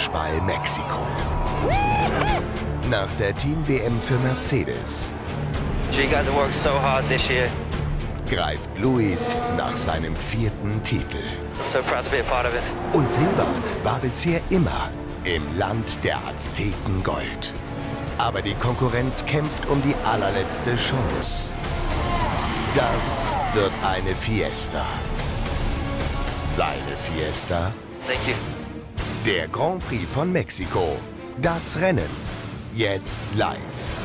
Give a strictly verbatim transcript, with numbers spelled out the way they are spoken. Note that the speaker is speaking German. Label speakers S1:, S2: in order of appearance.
S1: Matchball Mexiko. Nach der Team-W M für Mercedes
S2: You guys have worked so hard this year.
S1: greift Lewis nach seinem vierten Titel.
S2: I'm so proud to be a part of it.
S1: Und Silber war bisher immer im Land der Azteken Gold. Aber die Konkurrenz kämpft um die allerletzte Chance. Das wird eine Fiesta. Seine Fiesta?
S2: Thank you.
S1: Der Grand Prix von Mexiko. Das Rennen. Jetzt live.